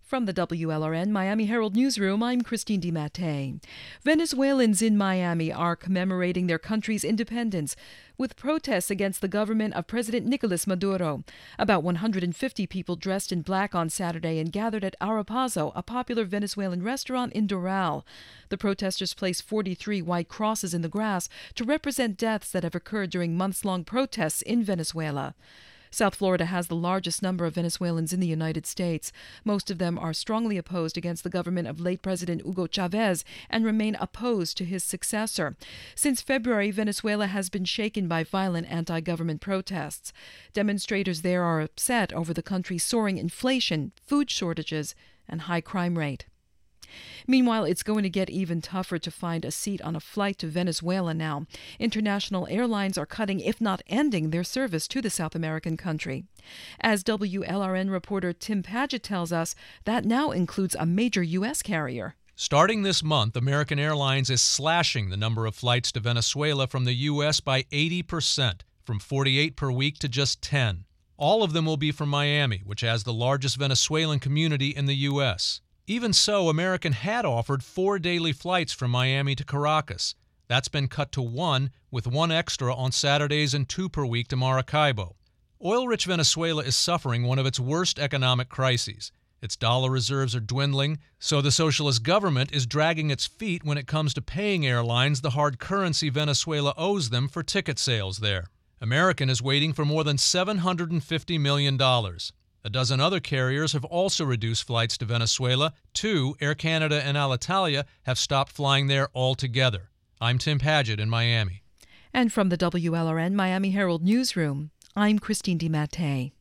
From the WLRN Miami Herald Newsroom, I'm Christine DiMattei. Venezuelans in Miami are commemorating their country's independence with protests against the government of President Nicolas Maduro. About 150 people dressed in black on Saturday and gathered at Arapazo, a popular Venezuelan restaurant in Doral. The protesters placed 43 white crosses in the grass to represent deaths that have occurred during months-long protests in Venezuela. South Florida has the largest number of Venezuelans in the United States. Most of them are strongly opposed against the government of late President Hugo Chavez and remain opposed to his successor. Since February, Venezuela has been shaken by violent anti-government protests. Demonstrators there are upset over the country's soaring inflation, food shortages, and high crime rate. Meanwhile, it's going to get even tougher to find a seat on a flight to Venezuela now. International airlines are cutting, if not ending, their service to the South American country. As WLRN reporter Tim Paget tells us, that now includes a major U.S. carrier. Starting this month, American Airlines is slashing the number of flights to Venezuela from the U.S. by 80%, from 48 per week to just 10. All of them will be from Miami, which has the largest Venezuelan community in the U.S. Even so, American had offered 4 daily flights from Miami to Caracas. That's been cut to 1, with 1 extra on Saturdays and 2 per week to Maracaibo. Oil-rich Venezuela is suffering one of its worst economic crises. Its dollar reserves are dwindling, so the socialist government is dragging its feet when it comes to paying airlines the hard currency Venezuela owes them for ticket sales there. American is waiting for more than $750 million. A dozen other carriers have also reduced flights to Venezuela. 2, Air Canada and Alitalia, have stopped flying there altogether. I'm Tim Paget in Miami. And from the WLRN Miami Herald Newsroom, I'm Christine DiMattei.